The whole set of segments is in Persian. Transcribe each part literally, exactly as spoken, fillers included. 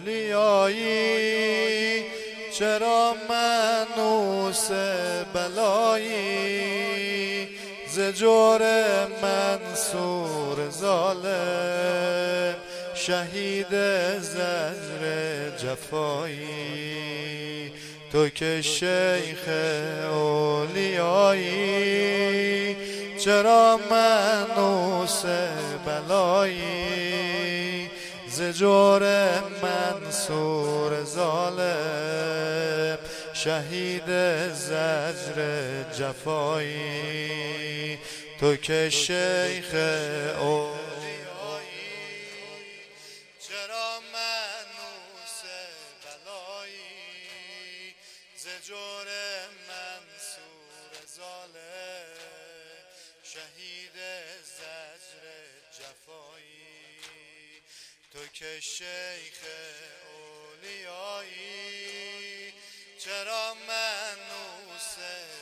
اولیایی، چرا منوس بلایی، ز جور منصور ظالم، شهید زجر جفایی. تو که شیخ اولیایی، چرا منوس بلایی، ز جور منصور ظالم، شهید زجر جفایی. تو که شیخ اولیایی، چرا منوس بلایی، ز جور منصور ظالم، شهید زجر جفایی. تو که شیخ اولیایی، چرا منوس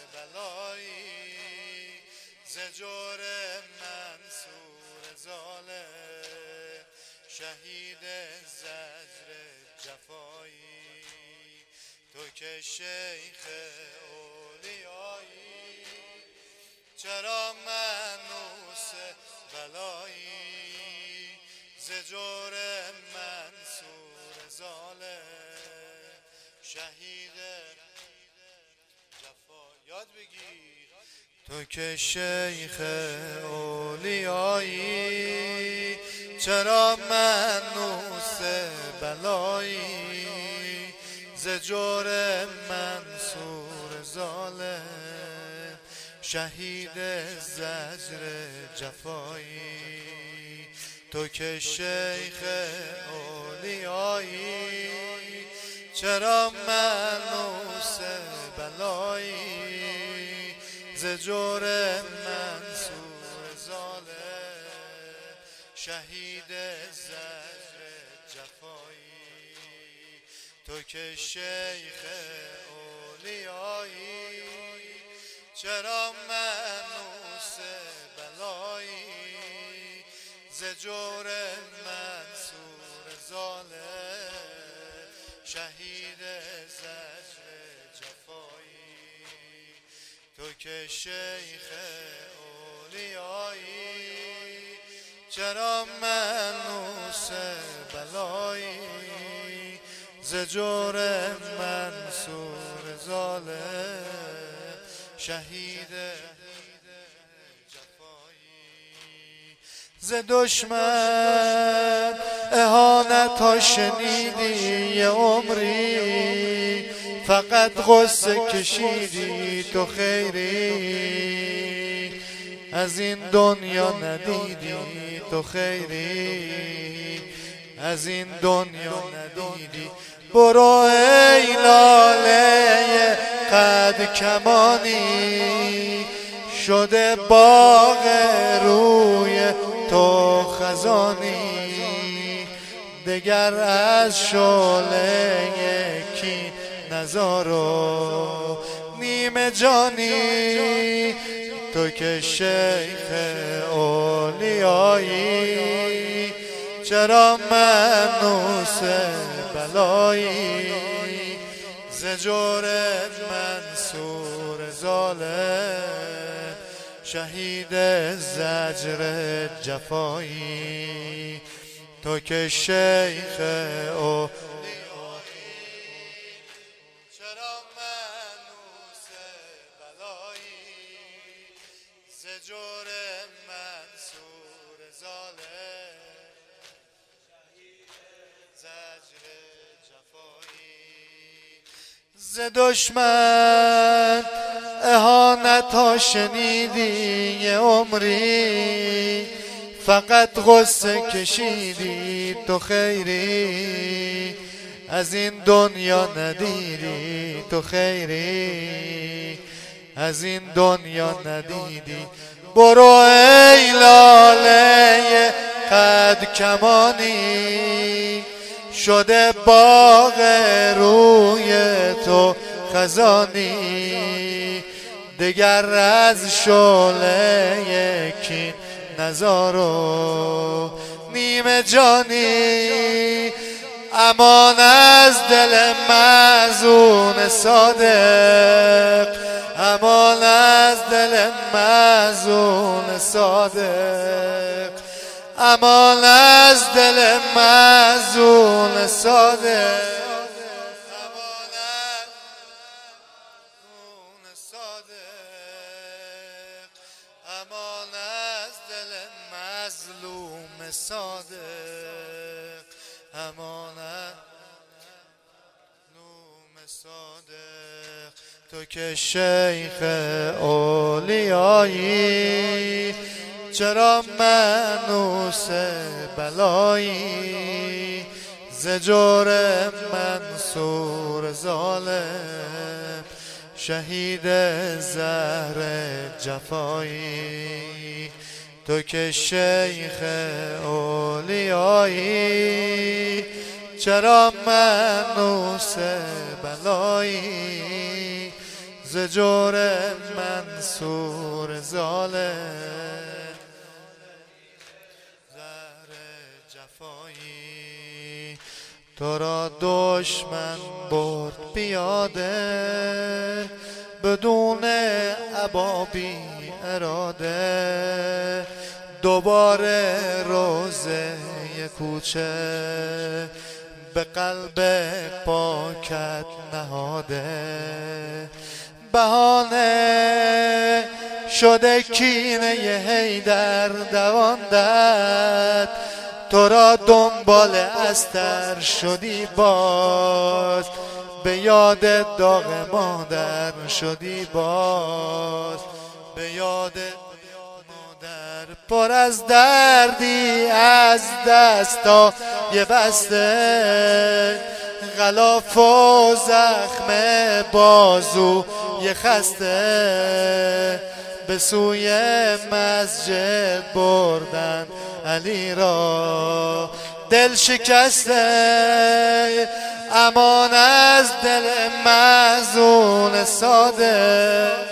بلایی، ز جور منصور ظالم، شهید زجر جفایی. تو که شیخ اولیایی، چرا منوس بلایی، ز جور منصور ظالم، شهید جفا. یاد بگیر. تو که شیخ اولیایی، چرا منوس بلایی، ز جور منصور ظالم، شهید زجر جفایی. تو که شیخ اولیایی، چرا منوس بلایی، ز جور منصور ظالم، شهید زجر جفایی. تو که شیخ اولیایی، چرا منوس بلایی، ز جور منصور ظالم، شهید زجر جفایی. تو که شیخ اولیایی، چرا منوس بلایی، ز جور منصور ظالم، شهید جفایی. ز دشمن اهانت ها شنیدی یه عمری، فقط غصه کشیدی تو خیری، از این دنیا ندیدی تو خیری، از این دنیا ندیدی. برو ای لاله قد کمانی، شده باغ روی تو خزانی، دگر از شعله یکی نزارو نیمه جانی. تو که شیخ اولیایی، چرا منوس بلایی، ز جور منصور ظالم، شهید زجر جفایی. تو که شیخ اولیایی، چرا منوس بلایی، ز جور منصور ظالم، زجر جفایی. ز دشمن اهانت ها شنیدی یه عمری، فقط غصه کشیدی تو خیری، از این دنیا ندیدی تو خیری، از این دنیا ندیدی. برو ای لاله قد کمانی، شده باغ روی تو خزانی، دگر از شعله یکی نزارو نیمه جانی. امان از دل محزون صادق، امان از دل محزون صادق، امان از دل محزون صادق، امان از محزون صادق، امان از دل مظلوم صادق، امان از مظلوم صادق. تو که شیخ اولیایی، چرا منوس بلایی؟ ز جور منصور ظالم، شهید زهر جفایی. تو که شیخ اولیایی، چرا منوس بلایی؟ ز جور منصور ظالم، زهر جفایی. تو را دشمن برد پیاده، بدون ابابی اراده. دوباره روزه کوچه به قلب پاکت نهاده. بهانه شده کینه حیدر دواندت، تو را دنبال استر شدی باز. به یاد داغ مادر شدی باز، به یاد مادر. پر از دردی از دستا یه بسته، غلاف و زخم بازو یه خسته. به سوی مسجد بردن علی را دل شکسته. امان از دل محزون صادق،